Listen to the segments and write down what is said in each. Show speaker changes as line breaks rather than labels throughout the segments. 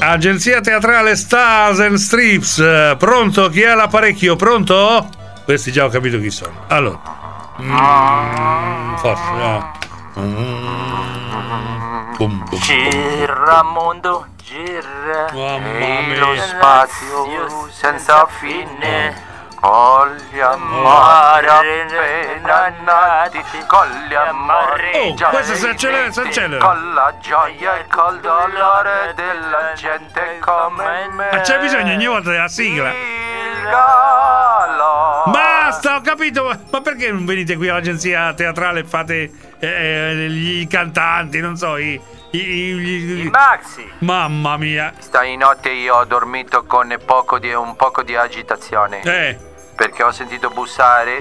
Agenzia teatrale Stars and Strips. Pronto? Chi ha l'apparecchio? Pronto? Questi già ho capito chi sono. Allora. Forse no.
Gira mondo, gira.
Mamma mia.
Lo spazio senza fine, con gli amori appena nati, con gli amori già
questo si accelera, si accelera.
con la gioia e col dolore della gente come me.
Ma c'è bisogno ogni volta della sigla.
Il galo.
Basta, ho capito. Ma perché non venite qui all'agenzia teatrale e fate i cantanti, non so, i
Maxi.
Mamma mia.
Stanotte io ho dormito con un poco di agitazione. Perché ho sentito bussare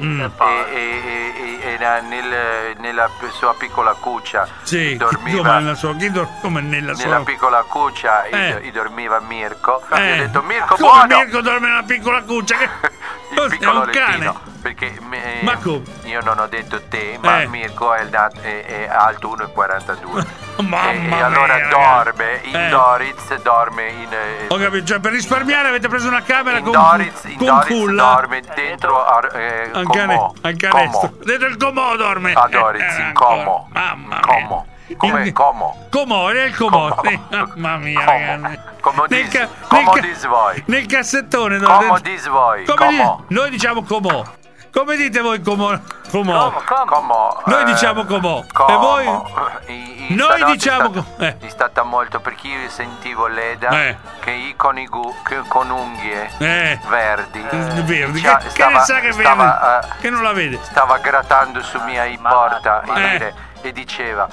e era nella sua piccola cuccia.
Sì,
dormiva
come nella
nella piccola cuccia dormiva Mirko. Io ho detto Mirko,
come
buono!
Mirko dorme nella piccola cuccia?
Il piccolo
è un cane.
lettino. Perché
Ma come?
io non ho detto te, ma Mirko è alto 1,42.
Mamma
e allora
mia,
dorme in Doriz, dorme in
ho capito, cioè per risparmiare avete preso una camera con
Doriz
culla.
dorme dentro
al canestro. Dentro il Comò dorme.
A Doriz, in Como.
Mamma
Como. Come Como?
Comò, è il Comò. Mamma mia, ragazzi.
Como dis voi.
Nel cassettone
Como dis voi.
Noi diciamo Comò. Come dite voi Comò?
Como.
Noi diciamo Comò. E voi? Noi diciamo
è stata molto perché io sentivo Leda che con unghie verdi.
Che ne sa che vede? Che non la vede.
Stava grattando su mia porta e diceva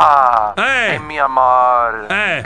il mio amore,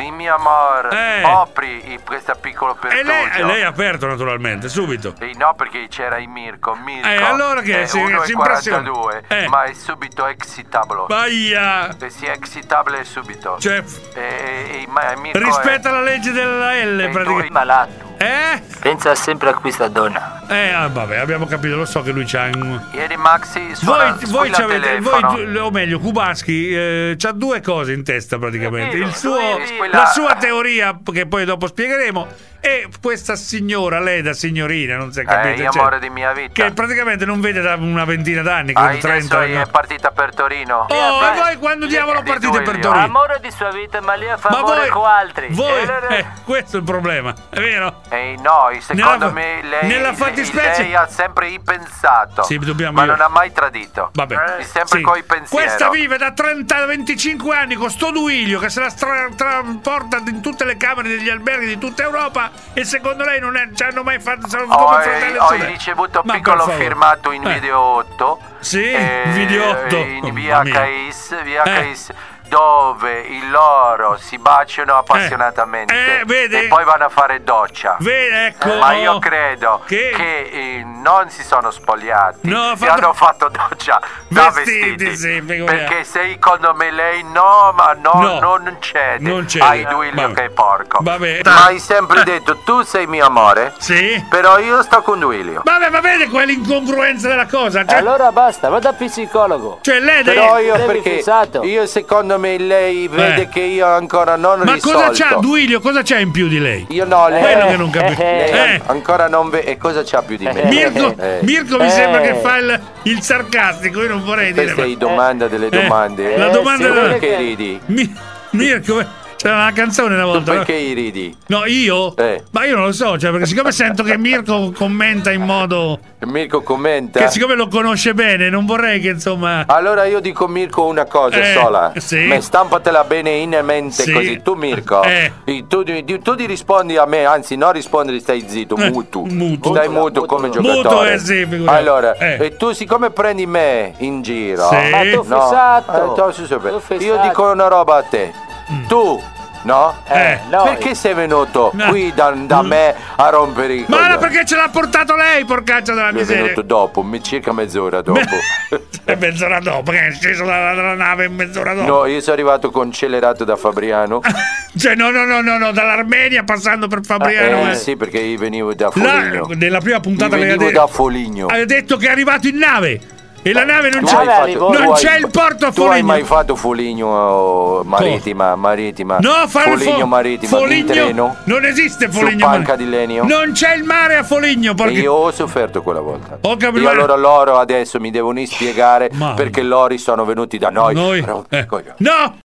apri questo piccolo pertugio.
E lei ha aperto naturalmente, subito.
No, perché c'era il Mirko
allora che si
1,42 ma è subito excitabile.
Baia!
Si è excitabile subito.
Cioè,
Mirko
rispetta la legge della L praticamente.
Malato. Pensa sempre a questa donna.
Vabbè, abbiamo capito, lo so che lui c'ha
Ieri Maxi
voi c'avete, o meglio, Kubaschi c'ha due cose in testa praticamente. La sua teoria, che poi dopo spiegheremo, e questa signora, lei da signorina, non si è capito.
L'amore di mia vita.
Che praticamente non vede da una ventina d'anni, credo 30 anni.
È partita per Torino.
E voi quando diavolo partite per Torino?
L'amore di sua vita, ma lei fa amore con altri.
Questo è il problema, è vero?
No, secondo me lei ha sempre pensato, ma non ha mai tradito.
Vabbè,
sempre coi pensieri.
Questa vive da 25 anni con sto duilio che se la trasporta in tutte le camere degli alberghi di tutta Europa, e secondo lei non ci hanno mai fatto come fratello.
Ho ricevuto un piccolo firmato in video 8.
Sì, video 8
in VHS dove loro si baciano appassionatamente
vede?
E poi vanno a fare doccia.
Ecco.
Ma io credo che non si sono spogliati e hanno fatto doccia da vestiti, perché secondo me lei non cede ai Duilio che è porco.
Vabbè.
Ma hai sempre detto tu sei mio amore, però io sto con Duilio.
Vabbè, ma vede quell'incongruenza della cosa,
allora basta, vada da psicologo.
Cioè lei
però io secondo me lei vede che io ancora non ho risolto.
Ma cosa c'ha Duilio? Cosa c'ha in più di lei?
Io no, lei
quello che non capisco.
Lei ancora non vede. E cosa c'ha più di me?
Mirko mi sembra che fa il sarcastico, io non vorrei dire.
Questa è domanda delle domande.
La domanda
perché ridi?
Mirko, c'era una canzone una volta.
Perché ridi?
No, io? Ma io non lo so, perché siccome sento che Mirko commenta in modo.
Mirko commenta?
Che siccome lo conosce bene, non vorrei che insomma.
Allora io dico Mirko una cosa sola. Ma stampatela bene in mente così. Tu Mirko, tu ti rispondi a me, anzi non rispondi, stai zitto, muto. Stai muto come giocatore. Allora, e tu siccome prendi me in giro.
Ma tu fissato.
Io dico una roba a te. Tu perché sei venuto qui da me a rompere i coglioni?
Ma perché ce l'ha portato lei, porcaccia della miseria?
È venuto dopo, circa mezz'ora dopo.
Mezz'ora dopo, che è sceso dalla nave mezz'ora dopo?
No, io sono arrivato concelerato da Fabriano.
Cioè no, dall'Armenia passando per Fabriano.
Sì, perché io venivo da Foligno.
Nella prima puntata
lei ha detto da Foligno.
Ha detto che è arrivato in nave. E la nave non c'è. Non c'è il porto a Foligno.
Tu hai mai fatto Foligno marittima?
No, fare
Foligno marittima.
Foligno.
In treno?
Non esiste Foligno.
Su panca di legno.
Non c'è il mare a Foligno. Perché...
Io ho sofferto quella volta.
Ho capito.
E allora loro adesso mi devono spiegare perché loro sono venuti da noi.
No!